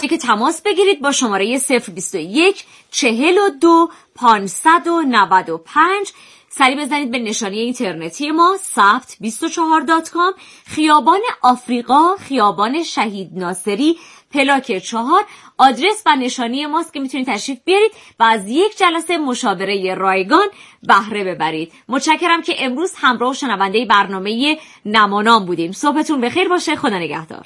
که تماس بگیرید با شماره 021 42 595. سری بزنید به نشانی اینترنتی ما sabt24.com، خیابان آفریقا، خیابان شهید ناصری، پلاک 4. آدرس و نشانی ماست که میتونید تشریف بیارید و از یک جلسه مشاوره رایگان بهره ببرید. متشکرم که امروز همراه شنونده برنامه نمانام بودیم. صبحتون بخیر باشه. خدا نگهدار.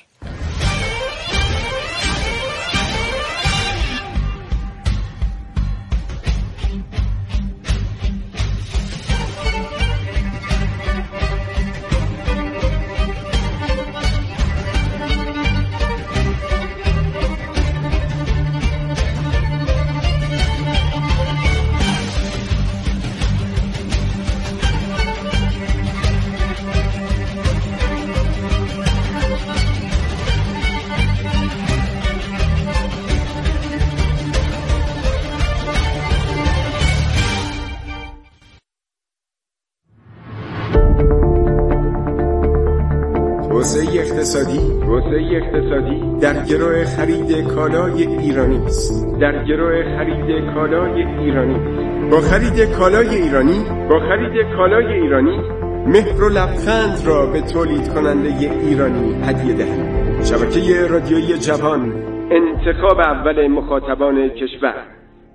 توسعه اقتصادی در گرو خرید کالای ایرانی است. با خرید کالای ایرانی مهر و لبخند را به تولید کننده ایرانی هدیه دهید. شبکه رادیویی جوان، انتخاب اول مخاطبان کشور.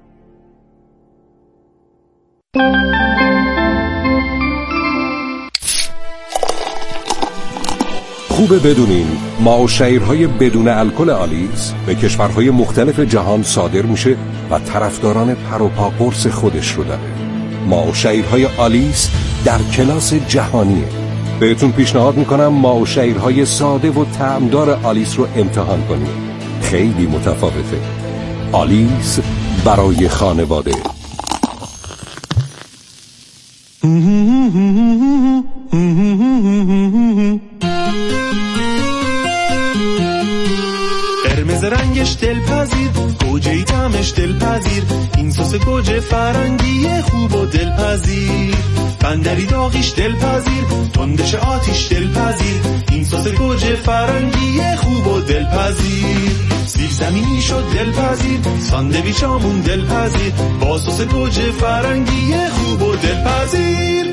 خوبه بدونین معاشرهای بدون الکل آلیس به کشورهای مختلف جهان صادر میشه و طرفداران پر و پا قرص خودش رو داره. معاشرهای آلیس در کلاس جهانیه. بهتون پیشنهاد میکنم معاشرهای ساده و طعمدار آلیس رو امتحان کنید. خیلی متفاوته. آلیس برای خانواده. قرمز رنگش دلپذیر، گوجه‌ای طعمش دلپذیر، این سس گوجه فرنگی خوب و دلپذیر، بندری داغیش دلپذیر، تندش آتیش دلپذیر، این سس گوجه فرنگی خوب و دلپذیر، سیب زمینی شد دلپذیر، ساندویچامون دلپذیر، با سس گوجه فرنگی خوب و دلپذیر.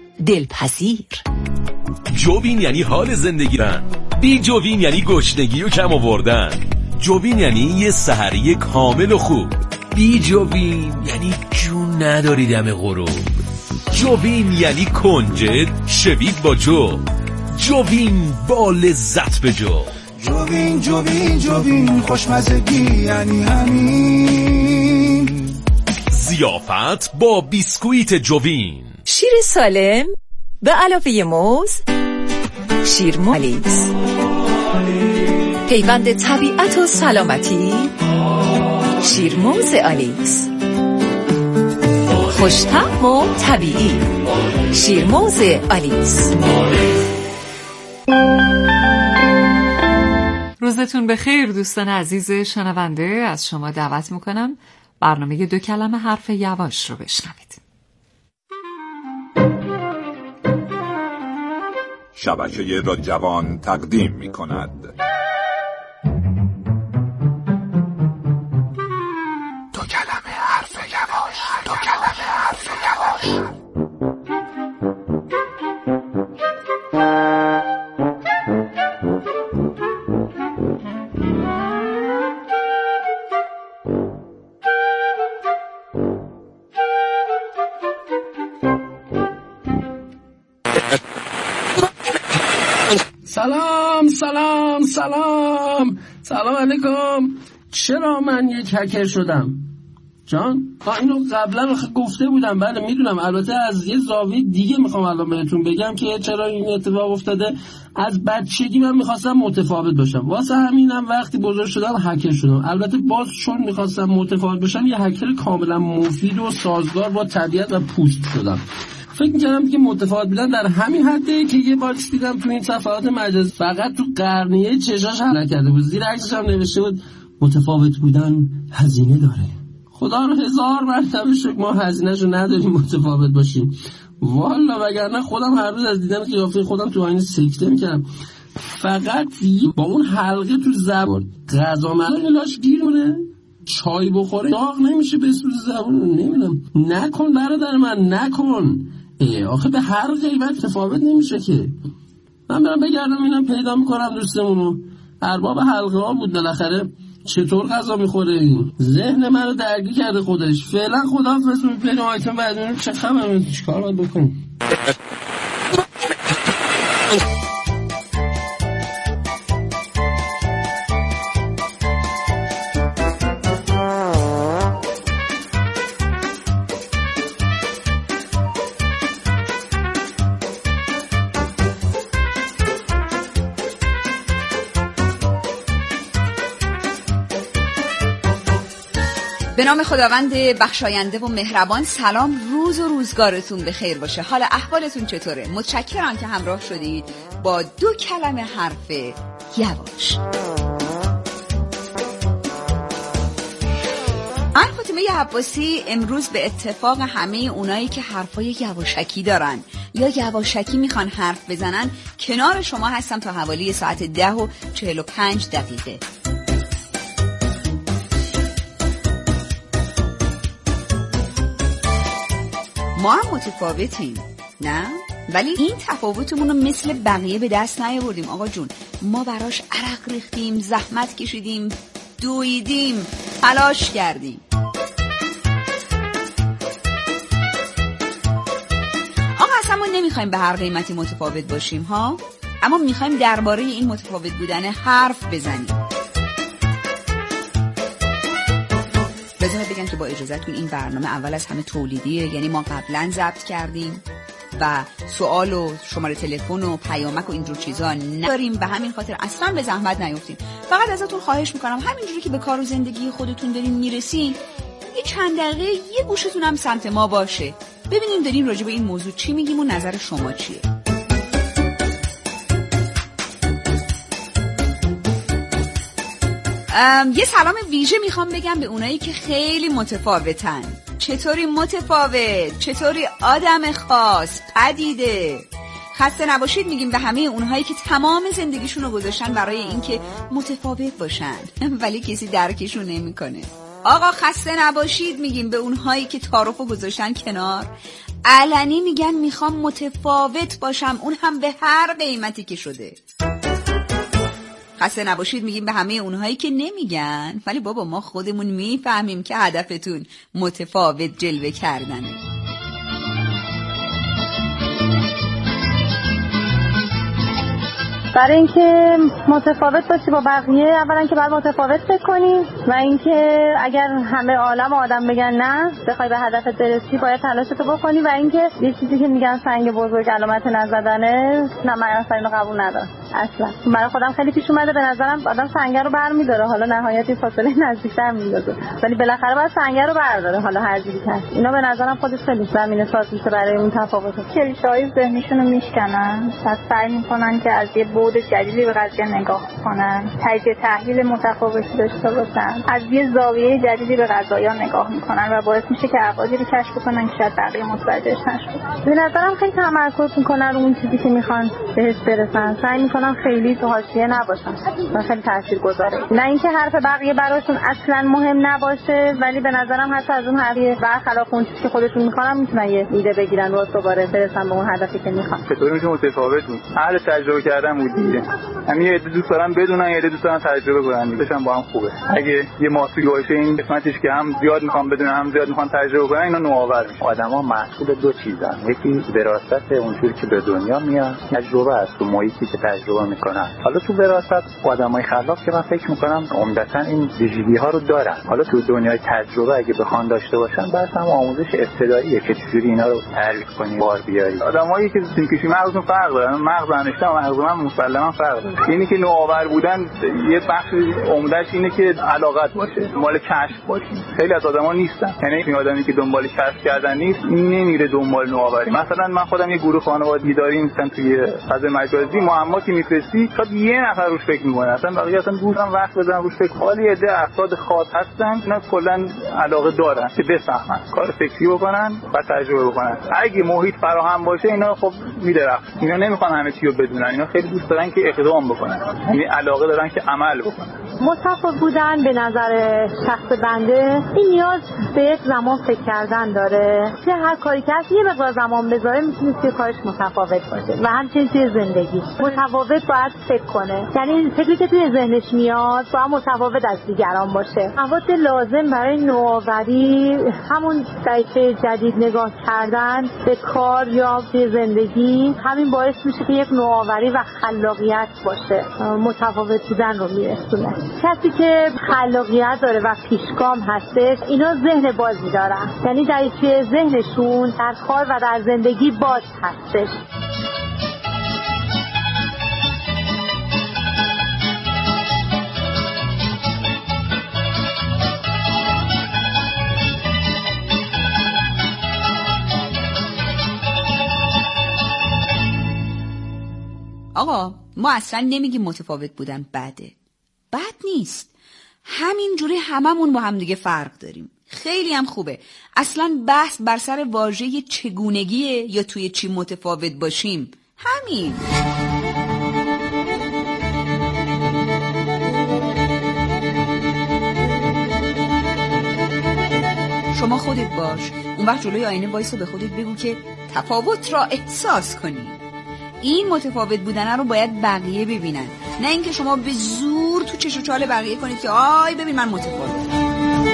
جوین یعنی حال زندگی رن، بی جوین یعنی گشنگی و کم آوردن. جوین یعنی یه سحری کامل و خوب. بی جوین یعنی جون نداری دم غروب. جوین یعنی کنجد شوید با جو. جوین با لذت به جو. جوین جوین جوین خوشمزگی یعنی همین. ضیافت با بیسکویت جوین. شیر سالم به علاوه موز، شیر آلیس، پیوند طبیعت و سلامتی، شیر موز آلیس، خوش‌طعم و طبیعی، شیر موز آلیس. روزتون بخیر دوستان عزیز شنونده. از شما دعوت میکنم برنامه 2 کلمه حرف یواش رو بشنوید. شبکه رادیو جوان تقدیم می‌کند. 2 کلمه حرف یواش. 2 کلمه حرف یواش. سلام علیکم. چرا من یک هکر شدم؟ جان؟ اینو قبلا گفته بودم. بله میدونم. البته از یه زاویه دیگه میخوام الان بهتون بگم که چرا این اتفاق افتاده. از بچگی من میخواستم متفاوت باشم، واسه همینم وقتی بزرگ شدم هکر شدم. البته باز چون میخواستم متفاوت باشم یه هکر کاملا مفید و سازگار با طبیعت و پوست شدم. فکر می‌کردم که متفاوت بودن در همین حده که یه باکس دیدم تو این صفحات مجازی فقط تو قرنیه چشاش حرکت کرده بود. زیر عکسش هم نوشته بود متفاوت بودن هزینه داره. خدا رو 1000 مرتبه شکر ما هزینه‌شو نداریم متفاوت باشیم. والا وگرنه خودم هر روز از دیدن قیافه خودم تو آینه سکته می‌کردم. فقط با اون حلقه تو زبان غذا ملاش گیرونه، چای بخوره داغ نمیشه به سوز زبان. نمیدونم، نکن برادر من، نکن. آخه به هر غیبت تفاوت نمیشه که. من برم بگردم اینم پیدا میکنم دوستمونو، ارباب حلقه ها بود بالاخره. چطور غذا میخوره این؟ ذهن منو درگیر کرده خودش. فعلا خداحافظ. بریم آیتم بعد ببینیم چه خبره، چیکار باید بکنیم. به نام خداوند بخشاینده و مهربان. سلام، روز و روزگارتون به خیر باشه. حال احوالتون چطوره؟ متشکرم که همراه شدید با 2 کلمه حرف یواش. من فاطمه عباسی امروز به اتفاق همه اونایی که حرفای یواشکی دارن یا یواشکی میخوان حرف بزنن کنار شما هستم تا حوالی ساعت 10:45. ما هم متفاوتیم، نه؟ ولی این تفاوتمون رو مثل بقیه به دست نیاوردیم آقا جون. ما براش عرق ریختیم، زحمت کشیدیم، دویدیم، تلاش کردیم. آقا اصلا ما نمیخوایم به هر قیمتی متفاوت باشیم ها، اما میخوایم درباره این متفاوت بودن حرف بزنیم. بذار بگم که با اجازهتون این برنامه اول از همه تولیدیه، یعنی ما قبلا ضبط کردیم و سوال و شماره تلفن و پیامک و اینجور چیزا نداریم، به همین خاطر اصلا به زحمت نیفتیم. فقط ازتون خواهش میکنم همینجوری که به کار و زندگی خودتون دارین میرسین یه چند دقیقه یه گوشتون هم سمت ما باشه، ببینیم داریم راجع به این موضوع چی میگیم و نظر شما چیه. یه سلام ویژه میخوام بگم به اونایی که خیلی متفاوتن. چطوری متفاوت؟ چطوری آدم خاص؟ پدیده؟ خسته نباشید میگیم به همه اونهایی که تمام زندگیشون رو گذاشتن برای اینکه متفاوت باشن ولی کسی درکشون نمیکنه. آقا خسته نباشید میگیم به اونهایی که تعارفو گذاشتن کنار، علنی میگن میخوام متفاوت باشم، اون هم به هر قیمتی که شده. خسته نباشید میگیم به همه اونهایی که نمیگن ولی بابا ما خودمون میفهمیم که هدفتون متفاوت جلوه کردنه. برای اینکه متفاوت باشی با بقیه اولا که باید متفاوت فکر کنی و اینکه اگر همه عالم آدم بگن نه بخوای به هدفت برسی باید تلاشتو بکنی و اینکه یه چیزی که میگن سنگ بزرگ علامت نزدنه، نه من اصلا اینو قبول ندارم اصلا. برای خودم خیلی پیش اومده، به نظرم آدم سنگ رو برمی‌داره، حالا نهایت فاصله نزدیک‌تر میندازه ولی بالاخره باید سنگ رو برداره، حالا هر جوری هست. اینا به نظرم خودش خیلی زمینه ساز میشه برای اون تفاوت. کلیشه‌های ذهنیشون رو میشکنن، سعی میکنن که از یه بعد جدیدی به قضیه نگاه کنن، تجزیه تحلیل متفاوتی داشته باشن، از یه زاویه جدیدی به قضایا نگاه میکنن و باعث میشه که ابعادی رو کشف کنن که شاید بقیه متوجهش نشدن. به نظرم خیلی تمرکز میکنن رو اون چیزی که میخوان بهش برسن، سعی میکنن خیلی تو حاشیه نباشن و خیلی تاثیرگذاره. نه اینکه حرف بقیه براشون اصلا مهم نباشه ولی به نظرم حتی از اون حرفی برخلاف اون چیزی که خودشون میخوان میتونن یه ایده بگیرن و دوباره برسن به اون هدفی که میخوان. چطوری میشه متفاوت بود؟ اهل تجربه کردن بود دیگه. همین یه دوست دارم بدونن، یه دوست دارم تجربه کنن، بشن با هم خوبه. اگه یه ماسوی باشه این قسمتش که هم زیاد میخوام بدونم هم زیاد میخوام تجربه کنن، اینا نوآور میشه. آدما مسئول 2 چیزن، یکی وراثت اونجوری که به دنیا میاد، تجربه است تو محیطی که تجربه میکنن. حالا تو وراثت آدمای خلاق که من فکر میکنم عمدتاً این ویژگی ها رو دارن. حالا تو دنیای تجربه اگه بخوان داشته باشن بعد هم آموزش ابتداییه که چجوری اینا رو تعریف کنی، بار بیاری. آدمایی که سینکشی مغزشون فرق داره، مغز انشته و مغز من مسلما فرق داره. اینی که نوآور بودن یه بخش عمدهش اینه که علاقت باشه، مال کشف باشه. خیلی از آدما نیستن، یعنی این آدمی که دنبال کشف کردن نیست نمیره دنبال نوآوری. مثلا من خودم یه گروه خانوادگی داریم، مثلا توی فضای مجازی معما که میفرستی شاید یه نفر روش فکر میکنه، اصلا بقیه اصلا دوستان وقت بزنن روش فکر. خالی عده افراد خاص هستن اینا کلا علاقه دارن که بفهمن کار فکری بکنن و تجربه بکنن. اگه محیط فراهم باشه اینا خب میدرخت. اینا نمیخوان همه چی رو بدونن، اینا خیلی دوست دارن که اقدام بکنن، یعنی علاقه دارن که عمل بکنن. متفاوت بودن به نظر شخص بنده این نیاز به یک زمان فکر کردن داره که هر کاری که هست یه مقدار زمان بذاره میتونه که کارش متفاوت باشه و همچنین توی زندگی متفاوت باید فکر کنه، یعنی فکری که توی ذهنش میاد باید متفاوت از دیگران باشه. مواد لازم برای نوآوری همون دریچه جدید نگاه کردن به کار یا به زندگی، همین باعث میشه که یک نوآوری و خلاقیت باشه، متفاوت بودن رو میرسونه. کسی که خلاقیت داره و پیشگام هستش اینا ذهن بازی دارن، یعنی دریچه ذهنشون در کار و در زندگی باز هستش. آقا ما اصلا نمیگیم متفاوت بودن بده، بد نیست، همین جوری هممون با هم دیگه فرق داریم، خیلی هم خوبه. اصلا بحث بر سر واژه چگونگیه یا توی چی متفاوت باشیم، همین. شما خودت باش، اون وقت جلوی آینه وایسا به خودت بگو که تفاوت را احساس کنی. این متفاوت بودن رو باید بقیه ببینن، نه اینکه شما به زور تو چش و چال بقیه کنید که آی ببین من متفاوتم.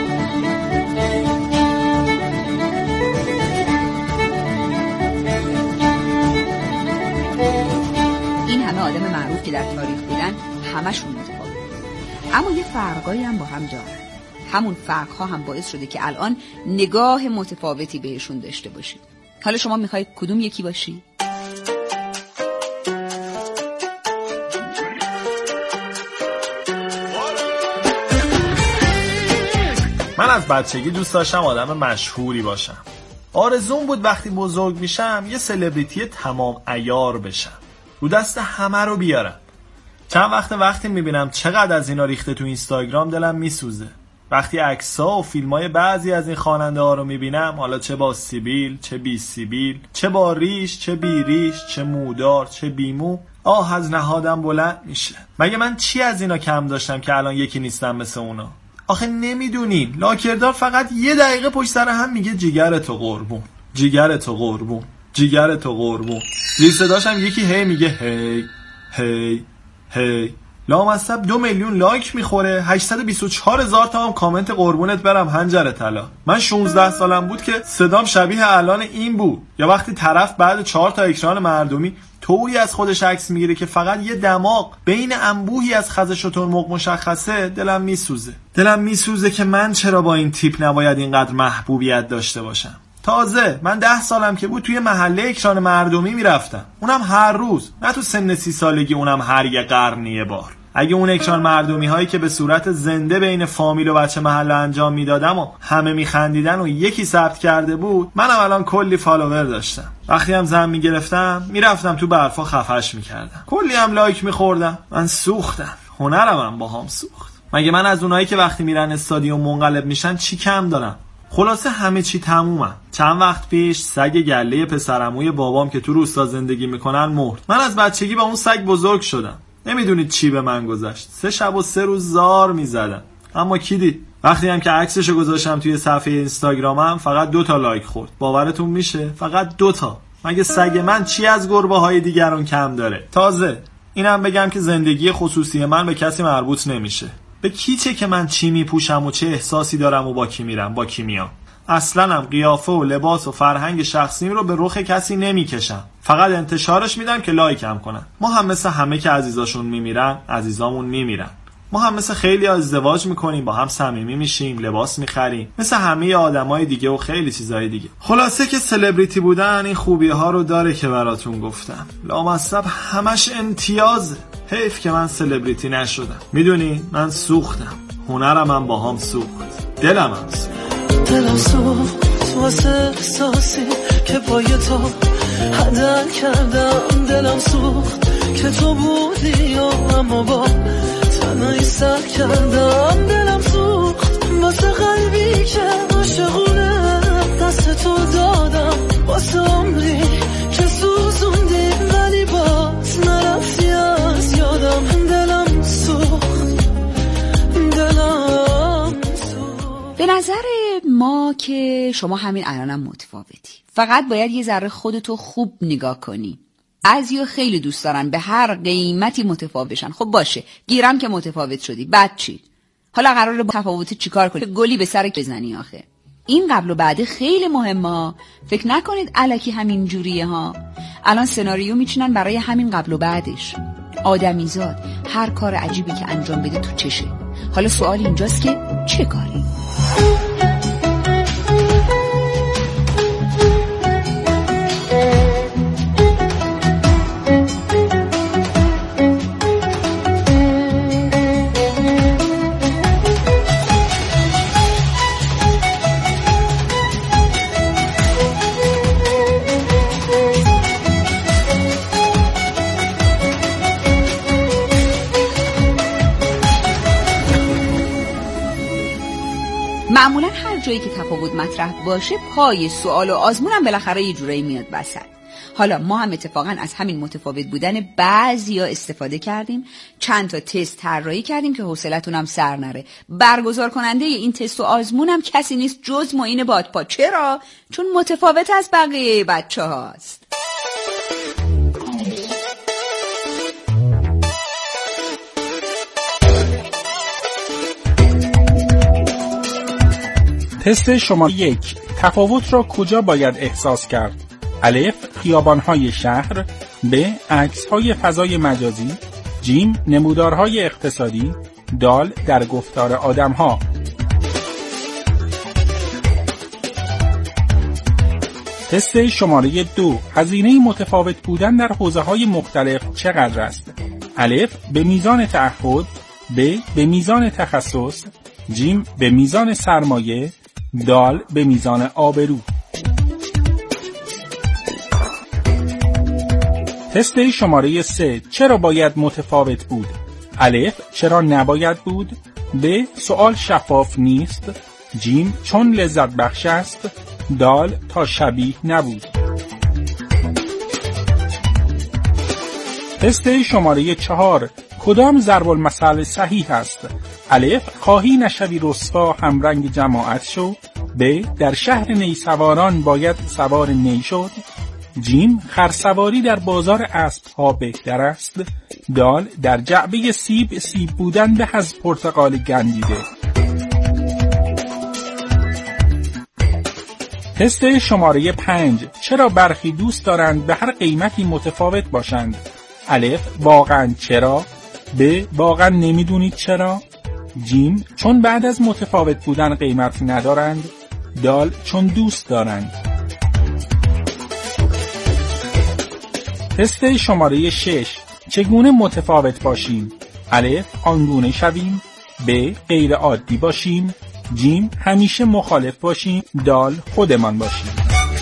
این همه آدم معروف که در تاریخ بودن همشون متفاوت، اما یه فرقایی هم با هم دارن. همون فرقها هم باعث شده که الان نگاه متفاوتی بهشون داشته باشید. حالا شما میخواید کدوم یکی باشی؟ من از بچگی دوست داشتم آدم مشهوری باشم. آرزوم بود وقتی بزرگ میشم یه سلبریتی تمام عیار بشم، رو دست همه رو بیارم. چند وقتی میبینم چقدر از اینا ریخته تو اینستاگرام دلم میسوزه. وقتی عکس‌ها و فیلم‌های بعضی از این خواننده ها رو میبینم، حالا چه با سیبیل، چه بی سیبیل، چه با ریش، چه بی ریش، چه مودار، چه بیمو، آه از نهادم بلند میشه. مگه من چی از اینا کم داشتم که الان یکی نیستم مثل اونا؟ آخه نمیدونین لاکردار فقط یه دقیقه پشت سر هم میگه جیگرتو قربون، جیگرتو قربون، جیگرتو قربون. زیر صداشم یکی هی میگه هی هی هی. لامصب 2 میلیون لایک میخوره، 824,000 تا هم کامنت قربونت برم هنجر طلا. من 16 سالم بود که صدام شبیه الان این بود. یا وقتی طرف بعد 4 تا اکران مردمی طوری از خودش عکس میگیره که فقط یه دماغ بین انبوهی از خز شترمرغ مشخصه، دلم میسوزه. دلم میسوزه که من چرا با این تیپ نباید اینقدر محبوبیت داشته باشم. تازه من 10 سالم که بود توی محله اکران مردمی میرفتم، اونم هر روز، نه تو سن 30 سالگی، اونم هر یه قرن یه بار. اگه اون اکران مردمی هایی که به صورت زنده بین فامیل و بچه محله انجام میدادم و همه میخندیدن و یکی ثبت کرده بود، منم الان کلی فالوور داشتم. وقتی هم زن میگرفتم میرفتم تو برفا خفش میکردم، کلی هم لایک میخوردم. من سوختم، هنرم هم با هم سوخت. مگه من از اونایی که وقتی میرن استادیوم منقلب میشن چی کم دارم؟ خلاصه همه چی تمومه. چند وقت پیش سگ گله پسرعموی بابام که تو روستا زندگی میکنن مرد. من از بچگی با اون سگ بزرگ شدم. نمیدونید چی به من گذشت. 3 شب و 3 روز زار میزدم، اما کی دید؟ وقتی هم که عکسشو گذاشتم توی صفحه اینستاگرامم فقط 2 تا لایک خورد. باورتون میشه؟ فقط 2 تا. مگه سگ من چی از گربه های دیگران کم داره؟ تازه اینم بگم که زندگی خصوصی من به کسی مربوط نمیشه. به کی چه که من چی میپوشم و چه احساسی دارم و با کی میرم، با کی میام. اصلا هم قیافه و لباس و فرهنگ شخصیم رو به رخ کسی نمیکشم، فقط انتشارش میدم که لایکم کنن. ما هم مثل همه که عزیزاشون میمیرن، عزیزامون میمیرن. ما هم مثل خیلی ازدواج میکنیم، با هم صمیمی میشیم، لباس میخریم، مثل همه آدمای دیگه و خیلی چیزای دیگه. خلاصه که سلبریتی بودن این خوبی ها رو داره که براتون گفتم. لامصب همش امتیازه. حیف که من سلبریتی نشدم. میدونی من سوختم، هنرم هم با هم سوخت، دلم هم سوخت. دلم سوخت واسه احساسی که پای تو هدر کردم. دلم سوخت که تو بودی اما با تنهایی سر کردم دلم سوخت واسه قلبی که عاشقونه دست تو دادم واسه عمری که سوزوندی ولی باز نرفتی از یادم دلم سوخت به نظر ما که شما همین الانم متفاوتی، فقط باید یه ذره خودتو خوب نگاه کنی. بعضیا خیلی دوست دارن به هر قیمتی متفاوت بشن. خب باشه، گیرم که متفاوت شدی، بعد چی؟ حالا قراره با تفاوت چیکار کنی؟ گلی به سر بزنی آخه. این قبل و بعد خیلی مهمه. فکر نکنید الکی همین جوریه ها. الان سناریو میچینن برای همین قبل و بعدش. آدمیزاد هر کار عجیبی که انجام بده تو چشه. حالا سوال اینجاست که چه کاری؟ معمولا هر جایی که تفاوت مطرح باشه پای سوال و آزمونم بالاخره یه جورایی میاد وسط. حالا ما هم اتفاقا از همین متفاوت بودن بعضیا استفاده کردیم، چند تا تست طراحی کردیم که حوصلتون هم سر نره. برگزار کننده این تست و آزمون هم کسی نیست جز معین بادپا. چرا؟ چون متفاوت از بقیه بچه هاست. تست شماره 1. تفاوت را کجا باید احساس کرد؟ الف، خیابان‌های شهر. ب، عکس‌های فضای مجازی. جیم، نمودارهای اقتصادی. دال، در گفتار آدم‌ها. تست شماره 2. هزینه متفاوت بودن در حوزه‌های مختلف چقدر است؟ الف، به میزان تعهد. ب، به میزان تخصص. جیم، به میزان سرمایه. دال، به میزان آبرو. تست شماره 3. چرا باید متفاوت بود؟ الف، چرا نباید بود. ب، سوال شفاف نیست. جیم، چون لذت بخش است. دال، تا شبیه نبود. تست شماره 4. کدام ضرب المثل صحیح است؟ الف، خواهی نشوی رسوا همرنگ جماعت شو. ب، در شهر نیسواران باید سوار نی شد. جیم، خرسواری در بازار اسب‌ها بهتر است. دال، در جعبه سیب بودن به از پرتقال گندیده. تست شماره 5. چرا برخی دوست دارند به هر قیمتی متفاوت باشند؟ الف، واقعا چرا. ب، واقعا نمیدونید چرا. جیم، چون بعد از متفاوت بودن قیمت ندارند. دال، چون دوست دارند. تست شماره 6. چگونه متفاوت باشیم؟ الف، آنگونه شویم. ب، غیر عادی باشیم. جیم، همیشه مخالف باشیم. دال، خودمان باشیم.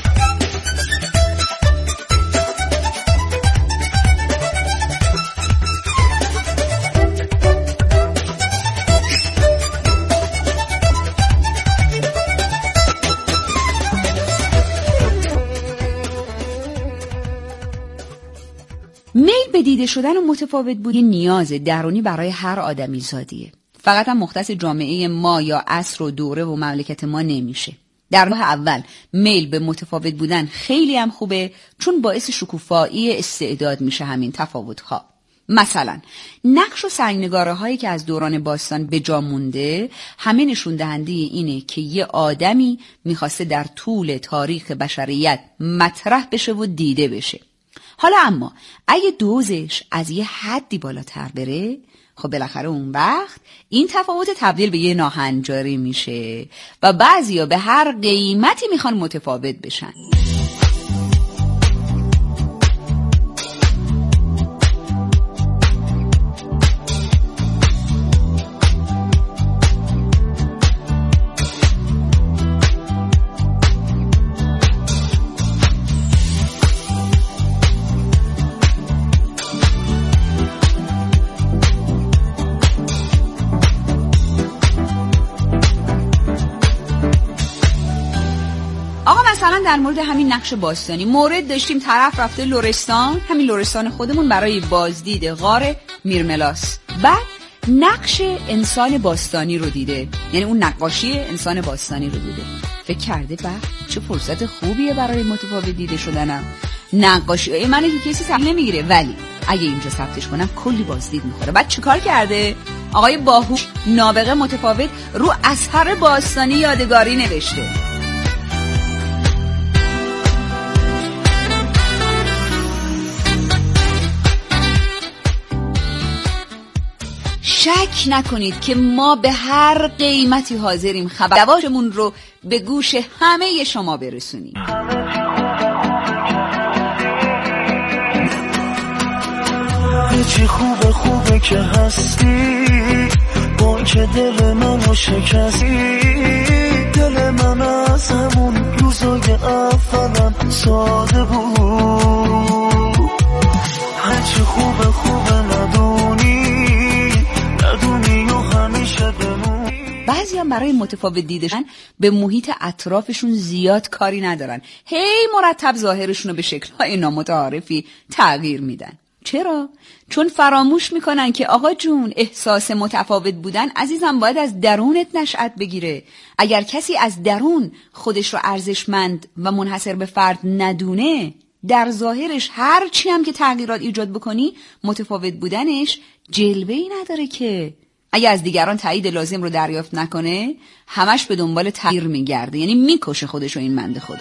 میل به دیده شدن و متفاوت بودن نیاز درونی برای هر آدمی زادیه. فقط هم مختص جامعه ما یا عصر و دوره و مملکت ما نمیشه. در راه اول میل به متفاوت بودن خیلی هم خوبه، چون باعث شکوفایی استعداد میشه همین تفاوت‌ها. مثلا نقش و سنگنگاره هایی که از دوران باستان به جا مونده همه نشون دهنده اینه که یه آدمی میخواسته در طول تاریخ بشریت مطرح بشه و دیده بشه. حالا اما اگه دوزش از یه حدی بالاتر بره، خب بالاخره اون وقت این تفاوت تبدیل به یه ناهنجاری میشه و بعضیا به هر قیمتی میخوان متفاوت بشن. مثلا در مورد همین نقش باستانی مورد داشتیم، طرف رفته لرستان، همین لرستان خودمون، برای بازدید غار میرملاس، بعد نقش انسان باستانی رو دیده، یعنی اون نقاشی انسان باستانی رو دیده، فکر کرده چه فرصت خوبیه برای متفاوت دیده شدنم. نقاشی منو که کسی سهل نمیگیره، ولی اگه اینجا ثبتش کنم کلی بازدید میخوره. بعد چیکار کرده؟ آقای باهوش نابغه متفاوت رو اثر باستانی یادگاری نوشته. شک نکنید که ما به هر قیمتی حاضریم خبرشمون رو به گوش همه شما برسونیم. چی خوبه که هستی، با که دل منو شکستی، دل من از همون روزای اولم ساده بود. هرچی خوبه ندونی و همیشه بمونی. بعضی هم برای متفاوت دیدشن به محیط اطرافشون زیاد کاری ندارن، هی مرتب ظاهرشون رو به شکل‌های نامتعارفی تغییر میدن. چرا؟ چون فراموش میکنن که آقا جون، احساس متفاوت بودن عزیزم باید از درونت نشأت بگیره. اگر کسی از درون خودش رو ارزشمند و منحصر به فرد ندونه، در ظاهرش هر چی هم که تغییرات ایجاد بکنی، متفاوت بودنش جلوه‌ای نداره که. اگه از دیگران تایید لازم رو دریافت نکنه، همش به دنبال تغییر میگرده، یعنی میکشه خودش رو این بنده خدا.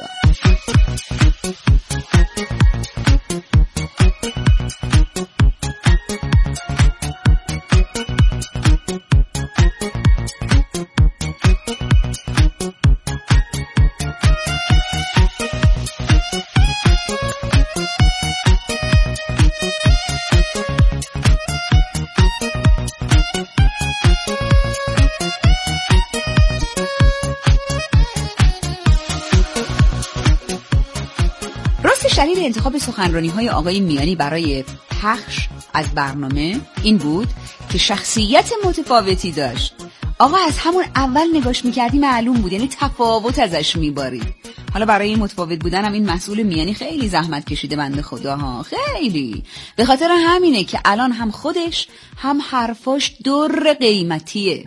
دلیل انتخاب سخنرانی‌های آقای میانی برای پخش از برنامه این بود که شخصیت متفاوتی داشت. آقا از همون اول نگاش می‌کردی معلوم بود، یعنی تفاوت ازش می‌بارید. حالا برای این متفاوت بودن هم این مسئول میانی خیلی زحمت کشیده بنده خداها، خیلی. به خاطر همینه که الان هم خودش هم حرفاش در قیمتیه.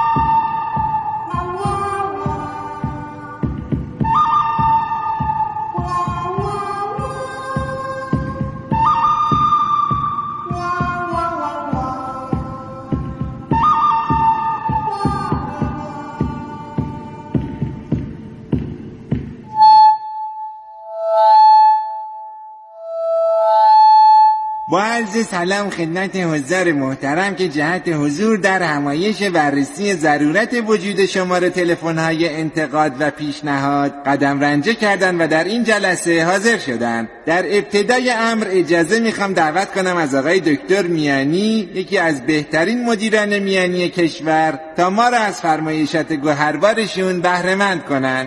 با عرض سلام خدمت حضار محترم که جهت حضور در همایش بررسی ضرورت وجود شماره تلفن‌های انتقاد و پیشنهاد قدم رنجه کردن و در این جلسه حاضر شدن. در ابتدای امر اجازه میخوام دعوت کنم از آقای دکتر میانی، یکی از بهترین مدیران میانی کشور، تا ما را از فرمایشات گوهربارشون بهره مند کنن.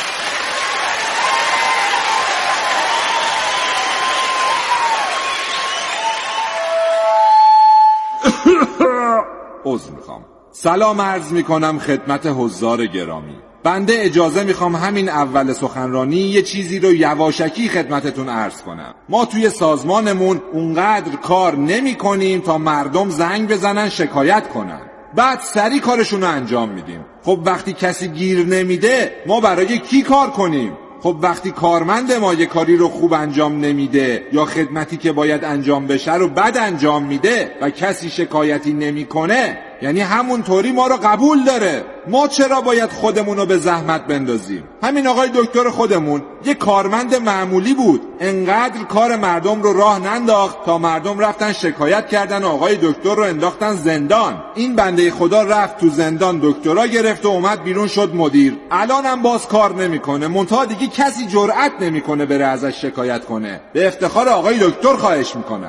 عذر میخوام. سلام عرض میکنم خدمت حضار گرامی. بنده اجازه میخوام همین اول سخنرانی یه چیزی رو یواشکی خدمتتون عرض کنم. ما توی سازمانمون اونقدر کار نمی کنیم تا مردم زنگ بزنن شکایت کنن، بعد سری کارشون رو انجام میدیم. خب وقتی کسی گیر نمیده ما برای کی کار کنیم؟ خب وقتی کارمند ما یه کاری رو خوب انجام نمیده یا خدمتی که باید انجام بشه رو بد انجام میده و کسی شکایتی نمیکنه، یعنی همونطوری ما رو قبول داره. ما چرا باید خودمون رو به زحمت بندازیم؟ همین آقای دکتر خودمون یه کارمند معمولی بود، انقدر کار مردم رو راه ننداخت تا مردم رفتن شکایت کردن و آقای دکتر رو انداختن زندان. این بنده خدا رفت تو زندان دکترا گرفت و اومد بیرون شد مدیر. الانم باز کار نمیکنه، منتها دیگه کسی جرئت نمیکنه بره ازش شکایت کنه. به افتخار آقای دکتر خواهش میکنم.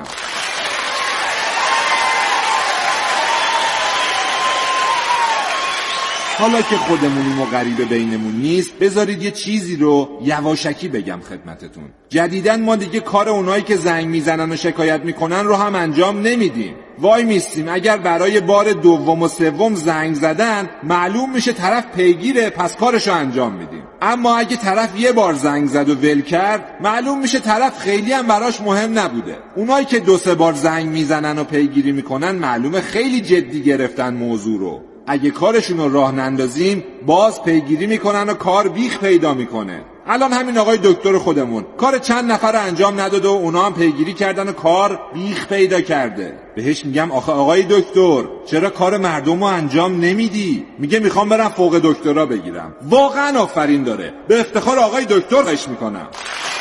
حالا که خودمونیم و غریبه بینمون نیست، بذارید یه چیزی رو یواشکی بگم خدمتتون. جدیدن ما دیگه کار اونایی که زنگ میزنن و شکایت میکنن رو هم انجام نمیدیم. وای میستیم اگر برای بار دوم و سوم زنگ زدن معلوم میشه طرف پیگیره، پس کارشو انجام میدیم. اما اگه طرف یه بار زنگ زد و ول کرد، معلوم میشه طرف خیلی هم براش مهم نبوده. اونایی که 2-3 بار زنگ میزنن و پیگیری میکنن معلومه خیلی جدی گرفتن موضوع رو. اگه کارشون رو راه نندازیم باز پیگیری میکنن و کار بیخ پیدا میکنه. الان همین آقای دکتر خودمون کار چند نفر رو انجام نداده و اونا هم پیگیری کردن و کار بیخ پیدا کرده. بهش میگم آخه آقای دکتر چرا کار مردم رو انجام نمیدی؟ میگه میخوام برم فوق دکترا بگیرم. واقعا آفرین داره. به افتخار آقای دکتر خواهش میکنم.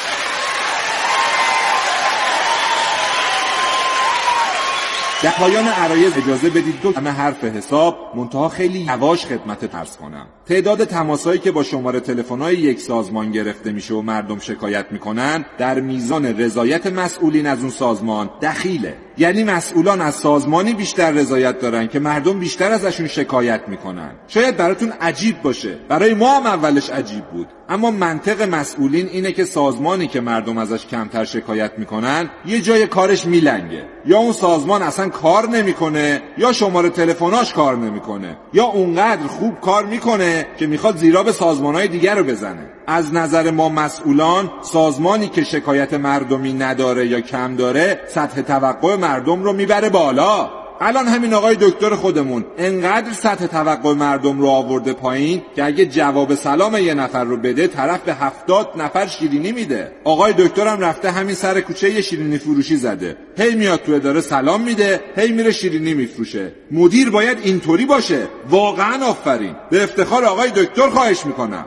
در پایان عرایض اجازه بدید 2 کلمه حرف حساب منتها خیلی یواش خدمت عرض کنم. تعداد تماسایی که با شماره تلفن‌های یک سازمان گرفته میشه و مردم شکایت میکنن در میزان رضایت مسئولین از اون سازمان دخیله. یعنی مسئولان از سازمانی بیشتر رضایت دارن که مردم بیشتر ازشون شکایت میکنن. شاید براتون عجیب باشه، برای ما هم اولش عجیب بود، اما منطق مسئولین اینه که سازمانی که مردم ازش کمتر شکایت میکنن یه جای کارش میلنگه. یا اون سازمان اصلا کار نمیکنه، یا شماره تلفناش کار نمیکنه، یا اونقدر خوب کار میکنه که میخواد زیرا سازمانهای دیگر رو بزنه. از نظر ما مسئولان سازمانی که شکایت مردمی نداره یا کم داره سطح توقع مردم رو میبره بالا. الان همین آقای دکتر خودمون انقدر سطح توقع مردم رو آورده پایین که اگه جواب سلام یه نفر رو بده طرف به 70 نفر شیرینی میده. آقای دکترم رفته همین سر کوچه یه شیرینی فروشی زده، هی میاد تو اداره سلام میده، هی میره شیرینی میفروشه. مدیر باید اینطوری باشه. واقعا آفرین. به افتخار آقای دکتر خواهش میکنم.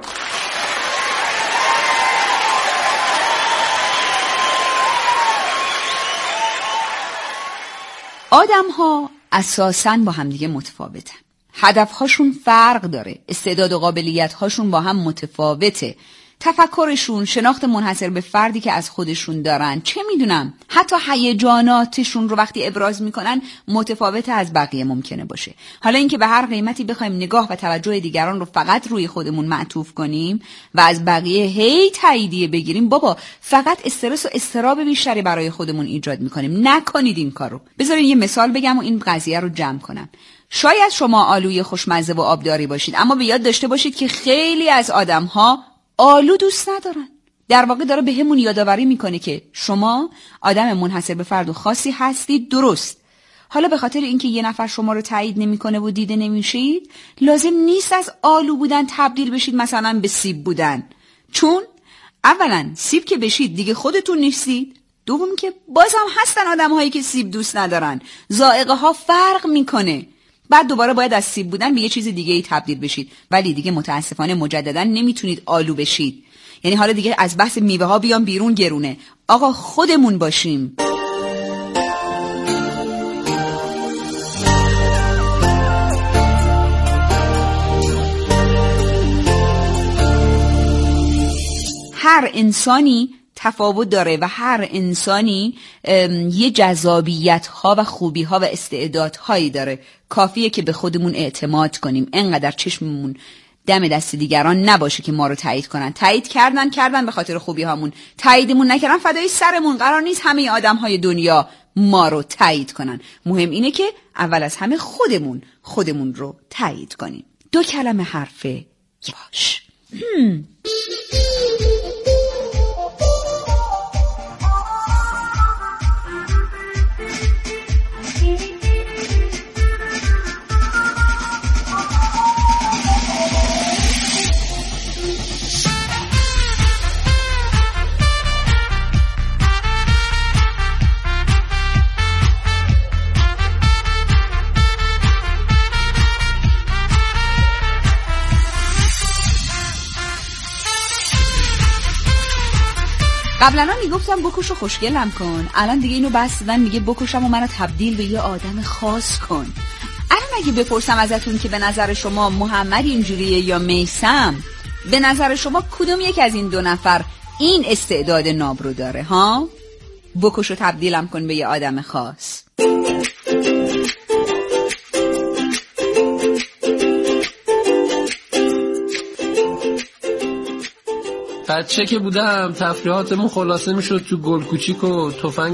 آدم ها اساساً با هم دیگه متفاوتن. هدفهاشون فرق داره. استعداد و قابلیت هاشون با هم متفاوته. تفکرشون، شناخت منحصر به فردی که از خودشون دارن، چه میدونم، حتی هیجاناتشون رو وقتی ابراز میکنن متفاوت از بقیه ممکنه باشه. حالا اینکه به هر قیمتی بخوایم نگاه و توجه دیگران رو فقط روی خودمون معطوف کنیم و از بقیه هی تاییدیه بگیریم، بابا فقط استرس و اضطراب بیشتری برای خودمون ایجاد میکنیم. نکنید این کارو. بذارید یه مثال بگم و این قضیه رو جمع کنم. شاید شما آلوی خوشمزه و آبداری باشید، اما به یاد داشته باشید که خیلی از آدم‌ها آلو دوست ندارن. در واقع داره به همون یادآوری میکنه که شما آدم منحصر به فرد و خاصی هستید، درست. حالا به خاطر اینکه یه نفر شما رو تایید نمیکنه و دیده نمیشید، لازم نیست از آلو بودن تبدیل بشید مثلا به سیب بودن. چون اولا سیب که بشید دیگه خودتون نیستید، دوم که باز هم هستن آدم هایی که سیب دوست ندارن. ذائقه ها فرق میکنه. بعد دوباره باید از سیب بودن به یه چیز دیگه ای تبدیل بشید، ولی دیگه متاسفانه مجددا نمیتونید آلو بشید. یعنی حالا دیگه از بحث میوه ها بیان بیرون، گرونه. آقا خودمون باشیم. هر انسانی تفاوت داره و هر انسانی یه جذابیت ها و خوبی ها و استعداد هایی داره. کافیه که به خودمون اعتماد کنیم، انقدر چشممون دم دست دیگران نباشه که ما رو تایید کنن. تایید کردن به خاطر خوبی هامون، تاییدمون نکردن فدای سرمون. قرار نیست همه آدم های دنیا ما رو تایید کنن. مهم اینه که اول از همه خودمون رو تایید کنیم. 2 کلمه حرف یواش. قبلا میگفتم بکش و خوشگلم کن، الان دیگه اینو بس دادن میگه بکشم و منو تبدیل به یه آدم خاص کن. الان اگه بپرسم ازتون که به نظر شما محمد اینجوریه یا میثم، به نظر شما کدوم یک از این 2 نفر این استعداد ناب رو داره ها؟ بکش و تبدیلم کن به یه آدم خاص. بچه که بودم تفریحاتمون خلاصه میشد تو گل کوچیک و تفنگ